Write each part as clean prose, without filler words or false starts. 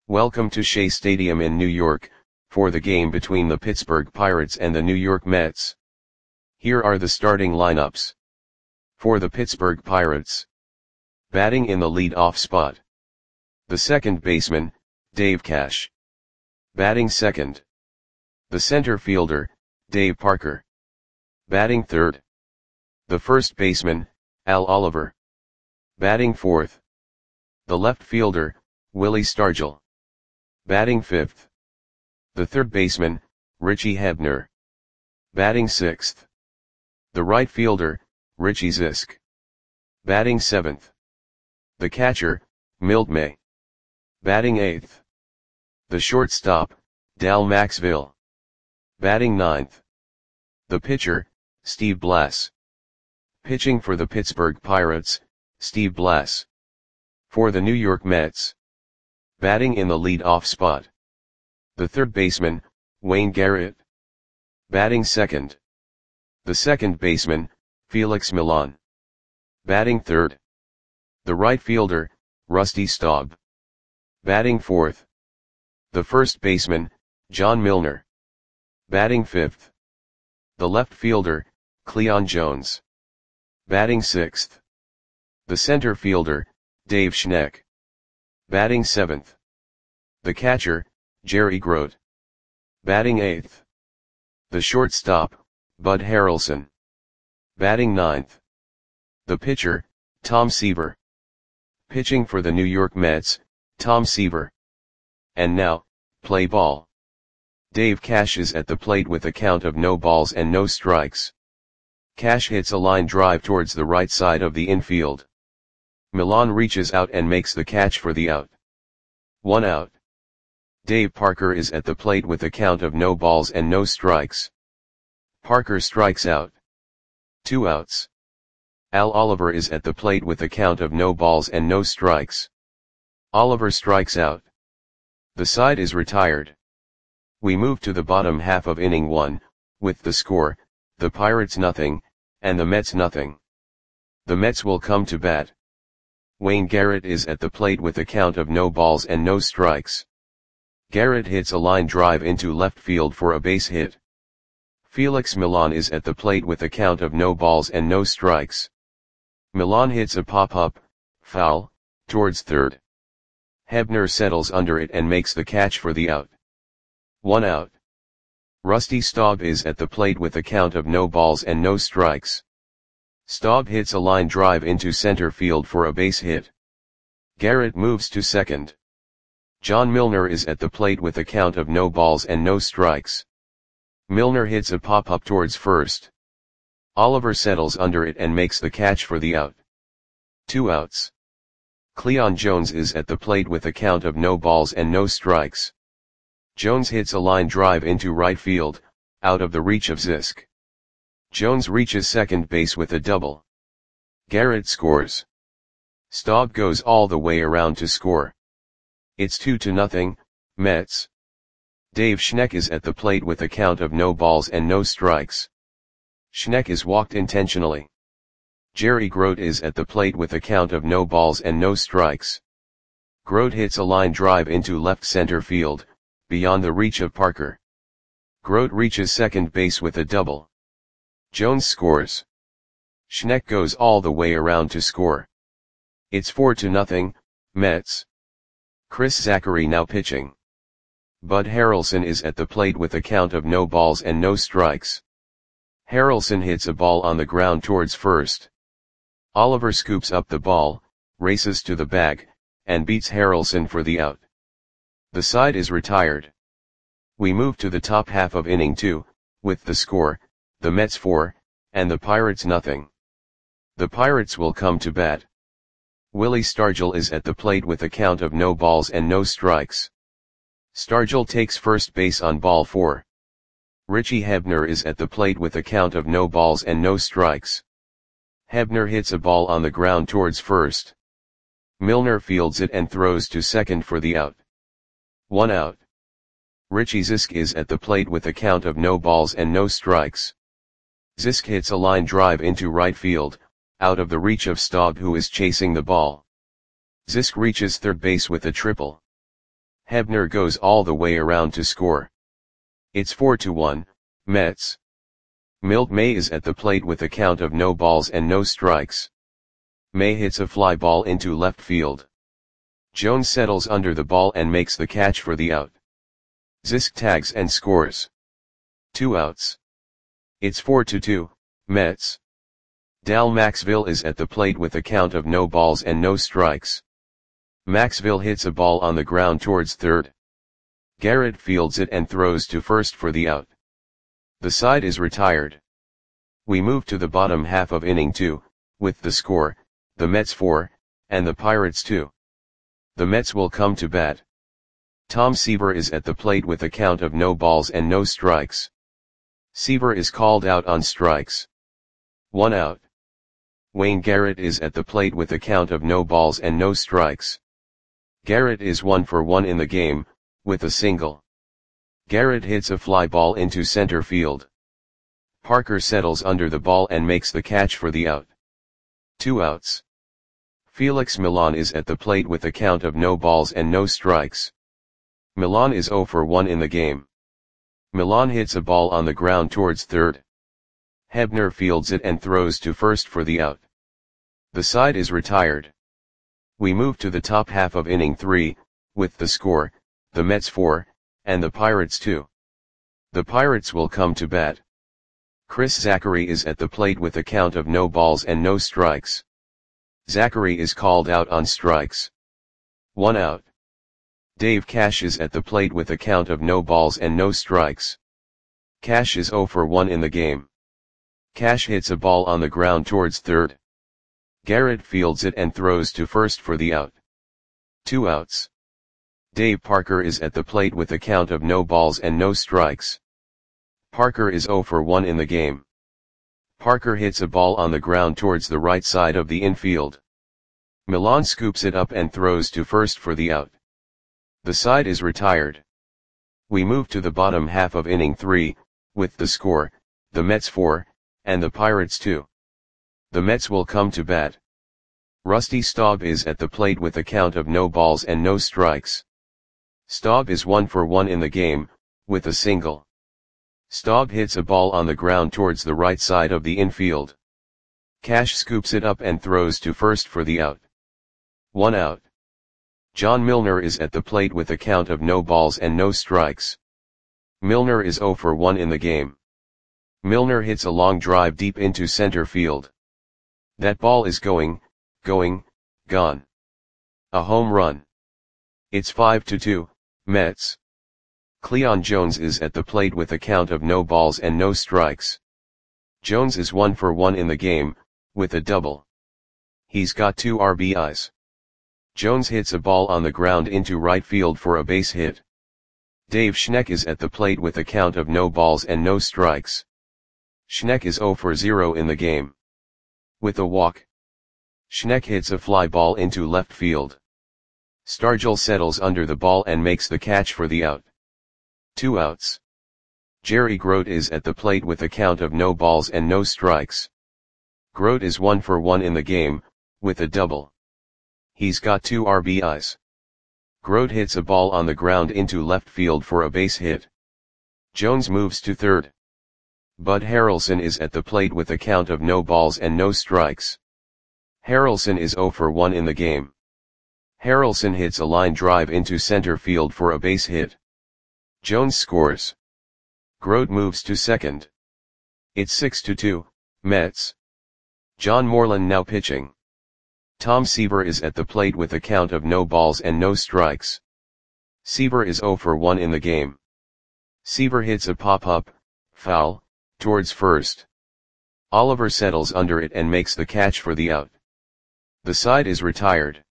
Welcome to Shea Stadium in New York, for the game between the Pittsburgh Pirates and the New York Mets. Here are the starting lineups. For the Pittsburgh Pirates. Batting in the lead-off spot. The second baseman, Dave Cash. Batting second. The center fielder, Dave Parker. Batting third. The first baseman, Al Oliver. Batting fourth. The left fielder, Willie Stargell. Batting fifth. The third baseman, Richie Hebner. Batting sixth. The right fielder, Richie Zisk. Batting seventh. The catcher, Milt May. Batting eighth. The shortstop, Dal Maxville. Batting ninth. The pitcher, Steve Blass. Pitching for the Pittsburgh Pirates, Steve Blass. For the New York Mets. Batting in the lead-off spot. The third baseman, Wayne Garrett. Batting second. The second baseman, Felix Millan. Batting third. The right fielder, Rusty Staub. Batting fourth. The first baseman, John Milner. Batting fifth. The left fielder, Cleon Jones. Batting sixth. The center fielder, Dave Schneck. Batting seventh. The catcher, Jerry Grote. Batting eighth. The shortstop, Bud Harrelson. Batting ninth. The pitcher, Tom Seaver. Pitching for the New York Mets, Tom Seaver. And now, play ball. Dave Cash is at the plate with a count of no balls and no strikes. Cash hits a line drive towards the right side of the infield. Millan reaches out and makes the catch for the out. 1 out. Dave Parker is at the plate with a count of no balls and no strikes. Parker strikes out. 2 outs. Al Oliver is at the plate with a count of no balls and no strikes. Oliver strikes out. The side is retired. We move to the bottom half of inning 1, with the score, the Pirates nothing, and the Mets nothing. The Mets will come to bat. Wayne Garrett is at the plate with a count of no balls and no strikes. Garrett hits a line drive into left field for a base hit. Felix Millan is at the plate with a count of no balls and no strikes. Millan hits a pop-up, foul, towards third. Hebner settles under it and makes the catch for the out. 1 out. Rusty Staub is at the plate with a count of no balls and no strikes. Staub hits a line drive into center field for a base hit. Garrett moves to second. John Milner is at the plate with a count of no balls and no strikes. Milner hits a pop-up towards first. Oliver settles under it and makes the catch for the out. 2 outs. Cleon Jones is at the plate with a count of no balls and no strikes. Jones hits a line drive into right field, out of the reach of Zisk. Jones reaches second base with a double. Garrett scores. Staub goes all the way around to score. It's 2-0, Mets. Dave Schneck is at the plate with a count of no balls and no strikes. Schneck is walked intentionally. Jerry Grote is at the plate with a count of no balls and no strikes. Grote hits a line drive into left center field, beyond the reach of Parker. Grote reaches second base with a double. Jones scores. Schneck goes all the way around to score. It's 4-0, Mets. Chris Zachary now pitching. Bud Harrelson is at the plate with a count of no balls and no strikes. Harrelson hits a ball on the ground towards first. Oliver scoops up the ball, races to the bag, and beats Harrelson for the out. The side is retired. We move to the top half of inning 2, with the score, the Mets 4, and the Pirates nothing. The Pirates will come to bat. Willie Stargell is at the plate with a count of no balls and no strikes. Stargell takes first base on ball 4. Richie Hebner is at the plate with a count of no balls and no strikes. Hebner hits a ball on the ground towards first. Milner fields it and throws to second for the out. 1 out. Richie Zisk is at the plate with a count of no balls and no strikes. Zisk hits a line drive into right field, out of the reach of Staub, who is chasing the ball. Zisk reaches third base with a triple. Hebner goes all the way around to score. It's 4-1, Mets. Milt May is at the plate with a count of no balls and no strikes. May hits a fly ball into left field. Jones settles under the ball and makes the catch for the out. Zisk tags and scores. 2 outs. It's 4-2, Mets. Dal Maxville is at the plate with a count of no balls and no strikes. Maxville hits a ball on the ground towards third. Garrett fields it and throws to first for the out. The side is retired. We move to the bottom half of inning 2, with the score, the Mets 4, and the Pirates 2. The Mets will come to bat. Tom Seaver is at the plate with a count of no balls and no strikes. Seaver is called out on strikes. 1 out. Wayne Garrett is at the plate with a count of no balls and no strikes. Garrett is 1 for 1 in the game, with a single. Garrett hits a fly ball into center field. Parker settles under the ball and makes the catch for the out. 2 outs. Felix Millan is at the plate with a count of no balls and no strikes. Millan is 0 for 1 in the game. Millan hits a ball on the ground towards third. Hebner fields it and throws to first for the out. The side is retired. We move to the top half of inning 3, with the score, the Mets 4, and the Pirates 2. The Pirates will come to bat. Chris Zachary is at the plate with a count of no balls and no strikes. Zachary is called out on strikes. 1 out. Dave Cash is at the plate with a count of no balls and no strikes. Cash is 0 for 1 in the game. Cash hits a ball on the ground towards third. Garrett fields it and throws to first for the out. 2 outs. Dave Parker is at the plate with a count of no balls and no strikes. Parker is 0 for 1 in the game. Parker hits a ball on the ground towards the right side of the infield. Millan scoops it up and throws to first for the out. The side is retired. We move to the bottom half of inning 3, with the score, the Mets 4, and the Pirates 2. The Mets will come to bat. Rusty Staub is at the plate with a count of no balls and no strikes. Staub is 1 for 1 in the game, with a single. Staub hits a ball on the ground towards the right side of the infield. Cash scoops it up and throws to first for the out. 1 out. John Milner is at the plate with a count of no balls and no strikes. Milner is 0 for 1 in the game. Milner hits a long drive deep into center field. That ball is gone. A home run. It's 5-2, Mets. Cleon Jones is at the plate with a count of no balls and no strikes. Jones is 1 for 1 in the game, with a double. He's got 2 RBIs. Jones hits a ball on the ground into right field for a base hit. Dave Schneck is at the plate with a count of no balls and no strikes. Schneck is 0 for 0 in the game. With a walk. Schneck hits a fly ball into left field. Stargell settles under the ball and makes the catch for the out. 2 outs. Jerry Grote is at the plate with a count of no balls and no strikes. Grote is 1 for 1 in the game, with a double. He's got 2 RBIs. Grote hits a ball on the ground into left field for a base hit. Jones moves to third. Bud Harrelson is at the plate with a count of no balls and no strikes. Harrelson is 0 for 1 in the game. Harrelson hits a line drive into center field for a base hit. Jones scores. Grote moves to second. It's 6-2, Mets. John Moreland now pitching. Tom Seaver is at the plate with a count of no balls and no strikes. Seaver is 0 for 1 in the game. Seaver hits a pop-up, foul, towards first. Oliver settles under it and makes the catch for the out. The side is retired.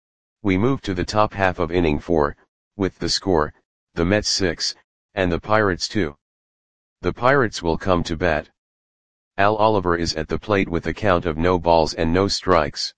We move to the top half of inning 4, with the score, the Mets 6, and the Pirates 2. The Pirates will come to bat. Al Oliver is at the plate with a count of no balls and no strikes.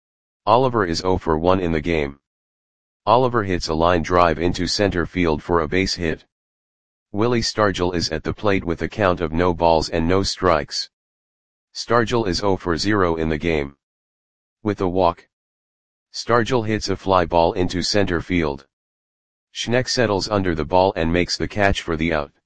Oliver is 0 for 1 in the game. Oliver hits a line drive into center field for a base hit. Willie Stargell is at the plate with a count of no balls and no strikes. Stargell is 0 for 0 in the game. With a walk. Stargell hits a fly ball into center field. Schneck settles under the ball and makes the catch for the out.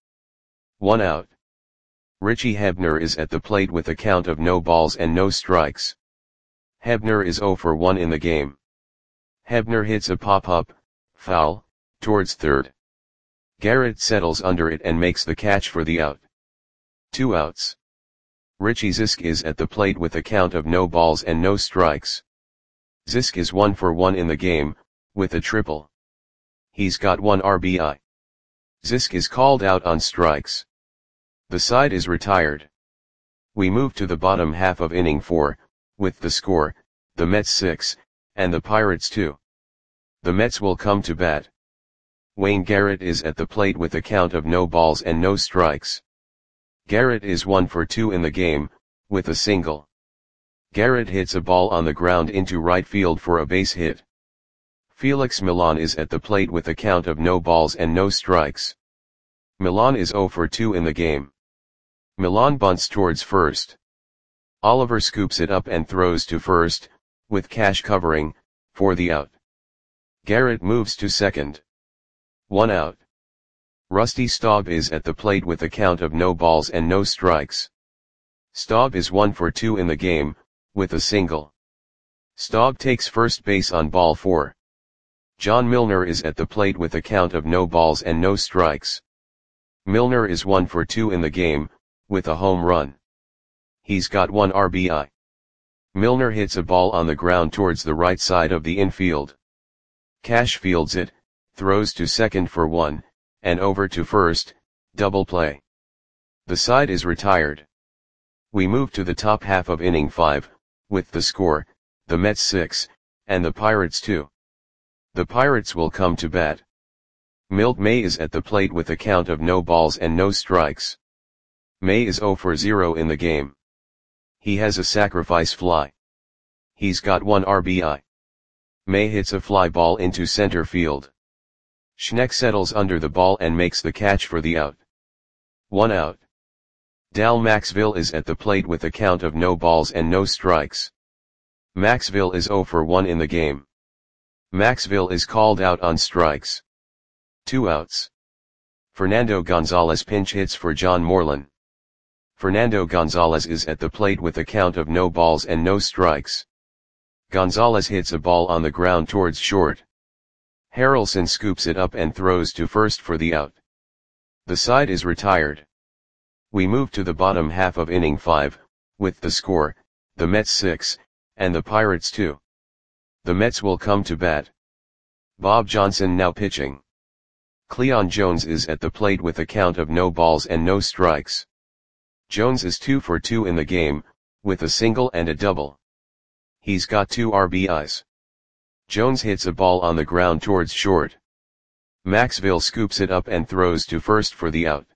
1 out. Richie Hebner is at the plate with a count of no balls and no strikes. Hebner is 0 for 1 in the game. Hebner hits a pop-up, foul, towards third. Garrett settles under it and makes the catch for the out. 2 outs. Richie Zisk is at the plate with a count of no balls and no strikes. Zisk is 1 for 1 in the game, with a triple. He's got 1 RBI. Zisk is called out on strikes. The side is retired. We move to the bottom half of inning 4, with the score, the Mets 6, and the Pirates 2. The Mets will come to bat. Wayne Garrett is at the plate with a count of no balls and no strikes. Garrett is 1 for 2 in the game, with a single. Garrett hits a ball on the ground into right field for a base hit. Felix Millan is at the plate with a count of no balls and no strikes. Millan is 0 for 2 in the game. Millan bunts towards first. Oliver scoops it up and throws to first, with Cash covering, for the out. Garrett moves to second. 1 out. Rusty Staub is at the plate with a count of no balls and no strikes. Staub is 1 for 2 in the game, with a single. Staub takes first base on ball 4. John Milner is at the plate with a count of no balls and no strikes. Milner is 1 for 2 in the game, with a home run. He's got 1 RBI. Milner hits a ball on the ground towards the right side of the infield. Cash fields it, throws to second for 1, and over to first, double play. The side is retired. We move to the top half of inning 5, with the score, the Mets 6, and the Pirates 2. The Pirates will come to bat. Milt May is at the plate with a count of no balls and no strikes. May is 0 for 0 in the game. He has a sacrifice fly. He's got 1 RBI. May hits a fly ball into center field. Schneck settles under the ball and makes the catch for the out. 1 out. Dal Maxville is at the plate with a count of no balls and no strikes. Maxville is 0 for 1 in the game. Maxville is called out on strikes. 2 outs. Fernando Gonzalez pinch hits for John Moreland. Fernando Gonzalez is at the plate with a count of no balls and no strikes. Gonzalez hits a ball on the ground towards short. Harrelson scoops it up and throws to first for the out. The side is retired. We move to the bottom half of inning 5, with the score, the Mets 6, and the Pirates 2. The Mets will come to bat. Bob Johnson now pitching. Cleon Jones is at the plate with a count of no balls and no strikes. Jones is 2 for 2 in the game, with a single and a double. He's got 2 RBIs. Jones hits a ball on the ground towards short. Maxville scoops it up and throws to first for the out.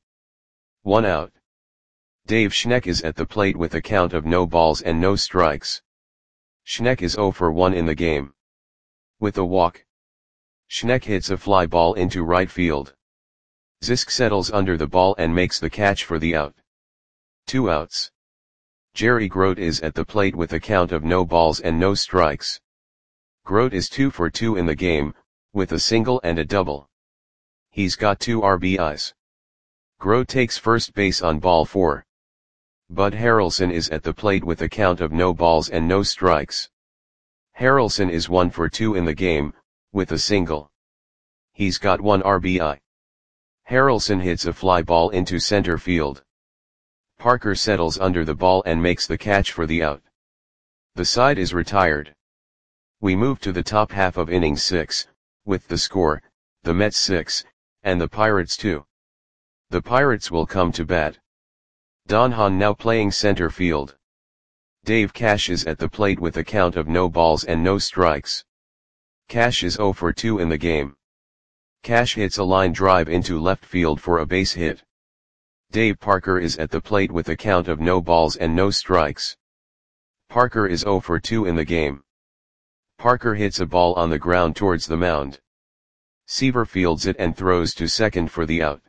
1 out. Dave Schneck is at the plate with a count of no balls and no strikes. Schneck is 0 for 1 in the game. With a walk. Schneck hits a fly ball into right field. Zisk settles under the ball and makes the catch for the out. 2 outs. Jerry Grote is at the plate with a count of no balls and no strikes. Grote is 2 for 2 in the game, with a single and a double. He's got 2 RBIs. Grote takes first base on ball 4. Bud Harrelson is at the plate with a count of no balls and no strikes. Harrelson is 1 for 2 in the game, with a single. He's got 1 RBI. Harrelson hits a fly ball into center field. Parker settles under the ball and makes the catch for the out. The side is retired. We move to the top half of inning 6, with the score, the Mets 6, and the Pirates 2. The Pirates will come to bat. Don Hahn now playing center field. Dave Cash is at the plate with a count of no balls and no strikes. Cash is 0 for 2 in the game. Cash hits a line drive into left field for a base hit. Dave Parker is at the plate with a count of no balls and no strikes. Parker is 0 for 2 in the game. Parker hits a ball on the ground towards the mound. Seaver fields it and throws to second for the out.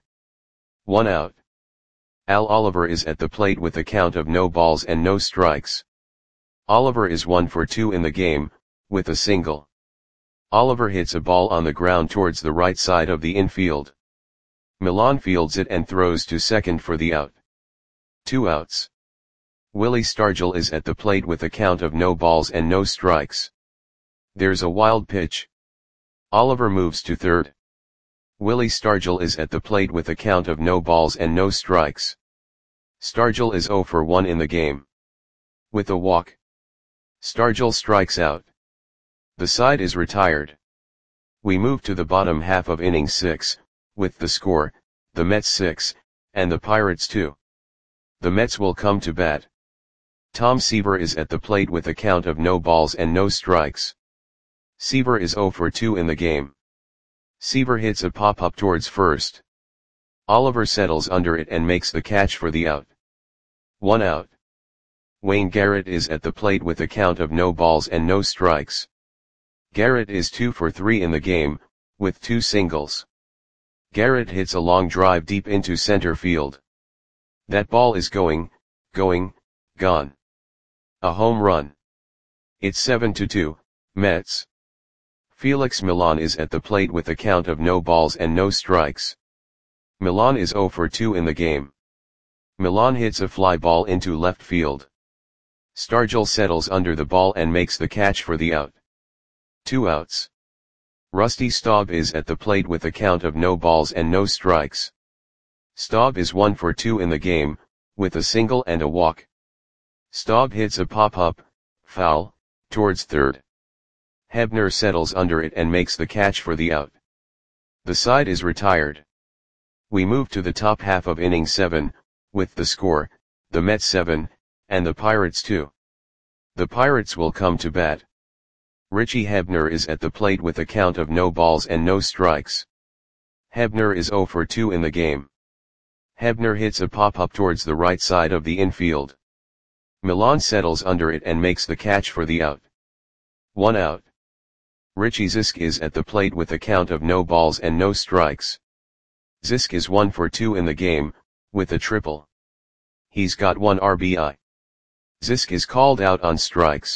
1 out. Al Oliver is at the plate with a count of no balls and no strikes. Oliver is 1 for 2 in the game, with a single. Oliver hits a ball on the ground towards the right side of the infield. Milan fields it and throws to second for the out. 2 outs. Willie Stargell is at the plate with a count of no balls and no strikes. There's a wild pitch. Oliver moves to third. Willie Stargell is at the plate with a count of no balls and no strikes. Stargell is 0 for 1 in the game. With a walk, Stargell strikes out. The side is retired. We move to the bottom half of inning 6, with the score, the Mets 6, and the Pirates 2. The Mets will come to bat. Tom Seaver is at the plate with a count of no balls and no strikes. Seaver is 0 for 2 in the game. Seaver hits a pop-up towards first. Oliver settles under it and makes the catch for the out. 1 out. Wayne Garrett is at the plate with a count of no balls and no strikes. Garrett is 2 for 3 in the game, with 2 singles. Garrett hits a long drive deep into center field. That ball is gone. A home run. It's 7-2, Mets. Felix Milan is at the plate with a count of no balls and no strikes. Milan is 0 for 2 in the game. Milan hits a fly ball into left field. Stargell settles under the ball and makes the catch for the out. 2 outs. Rusty Staub is at the plate with a count of no balls and no strikes. Staub is 1 for 2 in the game, with a single and a walk. Staub hits a pop-up, foul, towards third. Hebner settles under it and makes the catch for the out. The side is retired. We move to the top half of inning 7, with the score, the Mets 7, and the Pirates 2. The Pirates will come to bat. Richie Hebner is at the plate with a count of no balls and no strikes. Hebner is 0 for 2 in the game. Hebner hits a pop-up towards the right side of the infield. Milan settles under it and makes the catch for the out. 1 out. Richie Zisk is at the plate with a count of no balls and no strikes. Zisk is 1 for 2 in the game, with a triple. He's got 1 RBI. Zisk is called out on strikes.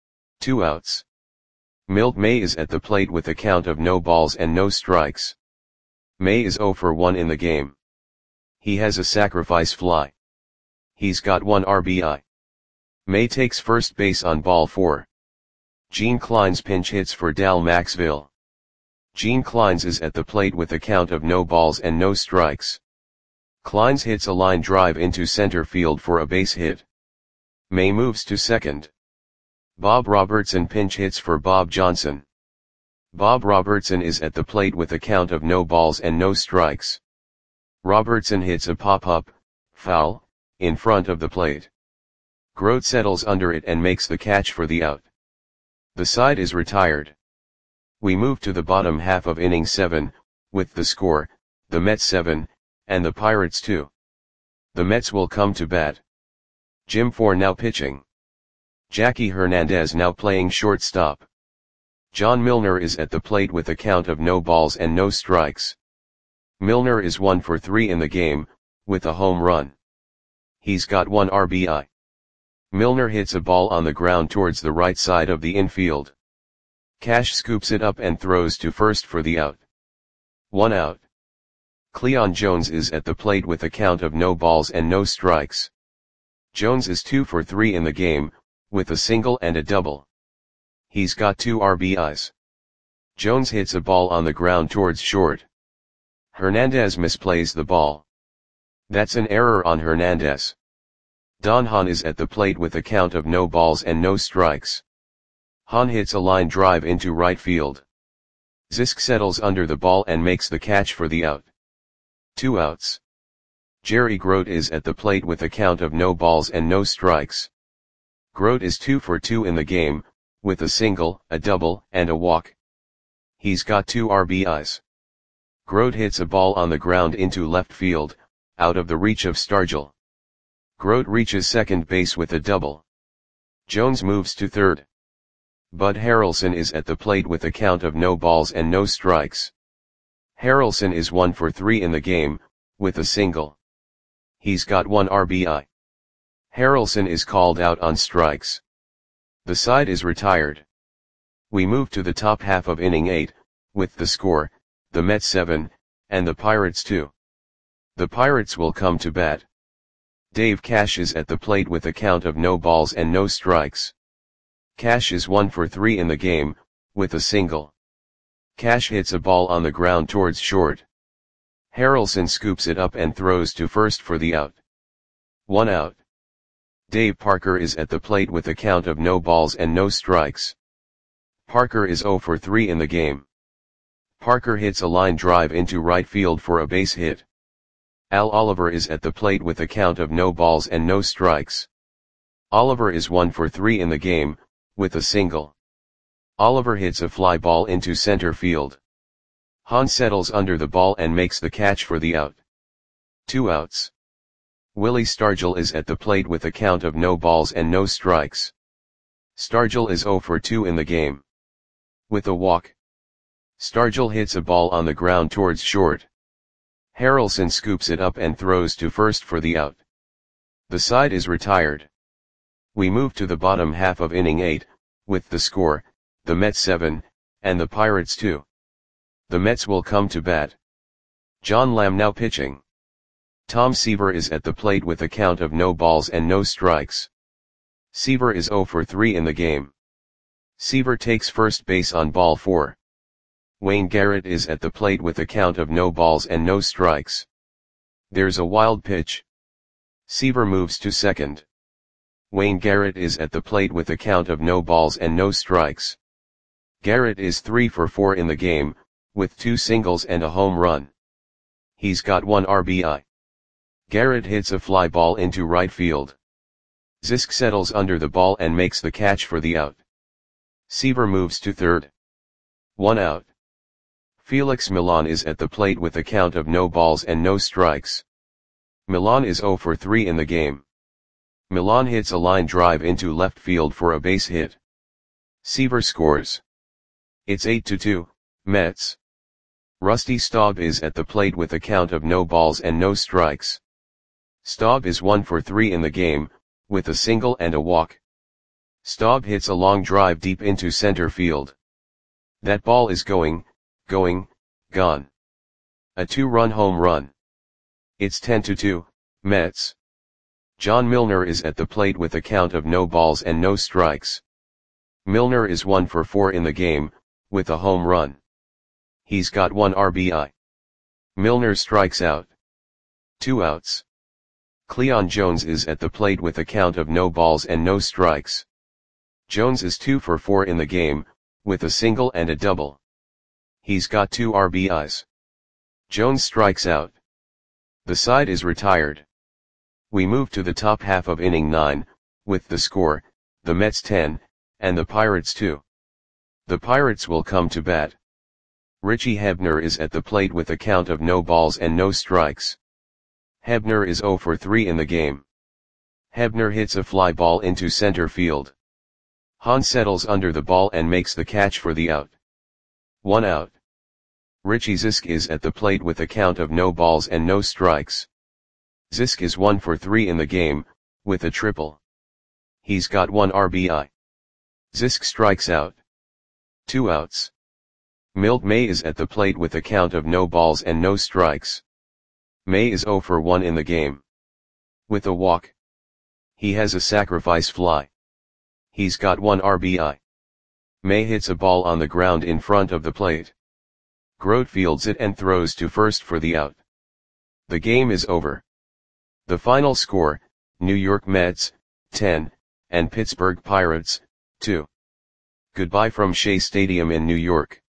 2 outs. Milt May is at the plate with a count of no balls and no strikes. May is 0 for 1 in the game. He has a sacrifice fly. He's got 1 RBI. May takes first base on ball 4. Gene Clines pinch hits for Dal Maxville. Gene Clines is at the plate with a count of no balls and no strikes. Clines hits a line drive into center field for a base hit. May moves to second. Bob Robertson pinch hits for Bob Johnson. Bob Robertson is at the plate with a count of no balls and no strikes. Robertson hits a pop-up, foul, in front of the plate. Grote settles under it and makes the catch for the out. The side is retired. We move to the bottom half of inning 7, with the score, the Mets 7, and the Pirates 2. The Mets will come to bat. Jim Four now pitching. Jackie Hernandez now playing shortstop. John Milner is at the plate with a count of no balls and no strikes. Milner is 1 for 3 in the game, with a home run. He's got 1 RBI. Milner hits a ball on the ground towards the right side of the infield. Cash scoops it up and throws to first for the out. 1 out. Cleon Jones is at the plate with a count of no balls and no strikes. Jones is 2 for 3 in the game, with a single and a double. He's got 2 RBIs. Jones hits a ball on the ground towards short. Hernandez misplays the ball. That's an error on Hernandez. Don Hahn is at the plate with a count of no balls and no strikes. Hahn hits a line drive into right field. Zisk settles under the ball and makes the catch for the out. 2 outs. Jerry Grote is at the plate with a count of no balls and no strikes. Grote is 2 for 2 in the game, with a single, a double, and a walk. He's got 2 RBIs. Grote hits a ball on the ground into left field, out of the reach of Stargell. Grote reaches second base with a double. Jones moves to third. Bud Harrelson is at the plate with a count of no balls and no strikes. Harrelson is 1 for 3 in the game, with a single. He's got 1 RBI. Harrelson is called out on strikes. The side is retired. We move to the top half of inning 8, with the score, the Mets 7, and the Pirates 2. The Pirates will come to bat. Dave Cash is at the plate with a count of no balls and no strikes. Cash is 1 for 3 in the game, with a single. Cash hits a ball on the ground towards short. Harrelson scoops it up and throws to first for the out. 1 out. Dave Parker is at the plate with a count of no balls and no strikes. Parker is 0 for 3 in the game. Parker hits a line drive into right field for a base hit. Al Oliver is at the plate with a count of no balls and no strikes. Oliver is 1 for 3 in the game, with a single. Oliver hits a fly ball into center field. Hahn settles under the ball and makes the catch for the out. 2 outs. Willie Stargell is at the plate with a count of no balls and no strikes. Stargell is 0 for 2 in the game. With a walk. Stargell hits a ball on the ground towards short. Harrelson scoops it up and throws to first for the out. The side is retired. We move to the bottom half of inning 8, with the score, the Mets 7, and the Pirates 2. The Mets will come to bat. John Lamb now pitching. Tom Seaver is at the plate with a count of no balls and no strikes. Seaver is 0 for 3 in the game. Seaver takes first base on ball 4. Wayne Garrett is at the plate with a count of no balls and no strikes. There's a wild pitch. Seaver moves to second. Wayne Garrett is at the plate with a count of no balls and no strikes. Garrett is 3 for 4 in the game, with 2 singles and a home run. He's got 1 RBI. Garrett hits a fly ball into right field. Zisk settles under the ball and makes the catch for the out. Seaver moves to third. 1 out. Felix Millan is at the plate with a count of no balls and no strikes. Millan is 0 for 3 in the game. Millan hits a line drive into left field for a base hit. Seaver scores. It's 8-2, Mets. Rusty Staub is at the plate with a count of no balls and no strikes. Staub is 1 for 3 in the game, with a single and a walk. Staub hits a long drive deep into center field. That ball is gone. A 2-run home run. It's 10-2, Mets. John Milner is at the plate with a count of no balls and no strikes. Milner is 1 for 4 in the game, with a home run. He's got 1 RBI. Milner strikes out. 2 outs. Cleon Jones is at the plate with a count of no balls and no strikes. Jones is 2 for 4 in the game, with a single and a double. He's got 2 RBIs. Jones strikes out. The side is retired. We move to the top half of inning 9, with the score, the Mets 10, and the Pirates 2. The Pirates will come to bat. Richie Hebner is at the plate with a count of no balls and no strikes. Hebner is 0 for 3 in the game. Hebner hits a fly ball into center field. Hahn settles under the ball and makes the catch for the out. 1 out. Richie Zisk is at the plate with a count of no balls and no strikes. Zisk is 1 for 3 in the game, with a triple. He's got 1 RBI. Zisk strikes out. 2 outs. Milt May is at the plate with a count of no balls and no strikes. May is 0 for 1 in the game. With a walk. He has a sacrifice fly. He's got 1 RBI. May hits a ball on the ground in front of the plate. Grote fields it and throws to first for the out. The game is over. The final score, New York Mets, 10, and Pittsburgh Pirates, 2. Goodbye from Shea Stadium in New York.